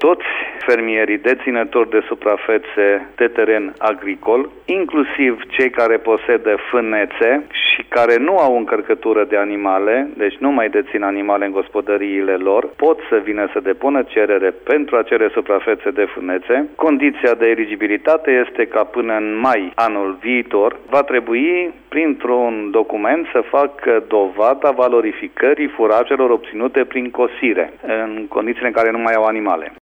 toți fermierii deținători de suprafețe de teren agricol, inclusiv cei care posedă fânețe și care nu au încărcătură de animale, deci nu mai dețin animale în gospodăriile lor, pot să vină să depună cerere pentru acele suprafețe de fânețe. Condiția de eligibilitate este ca până în mai anul viitor va trebui printr-un document să facă dovada valorificării furajelor obținute prin cosire, în condițiile în care nu mai au animale.